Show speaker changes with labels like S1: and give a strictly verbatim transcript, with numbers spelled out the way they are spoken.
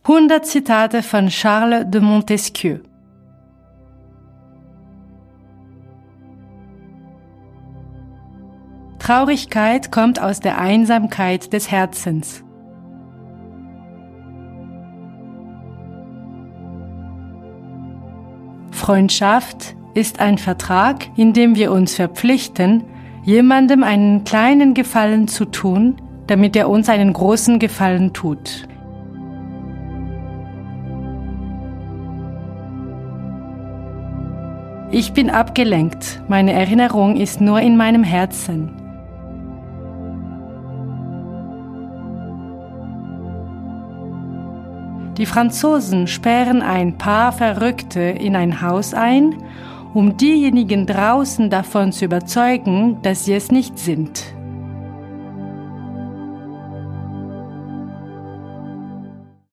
S1: hundert Zitate von Charles de Montesquieu. Traurigkeit kommt aus der Einsamkeit des Herzens. Freundschaft ist ein Vertrag, in dem wir uns verpflichten, jemandem einen kleinen Gefallen zu tun, damit er uns einen großen Gefallen tut. Ich bin abgelenkt, meine Erinnerung ist nur in meinem Herzen. Die Franzosen sperren ein paar Verrückte in ein Haus ein, um diejenigen draußen davon zu überzeugen, dass sie es nicht sind.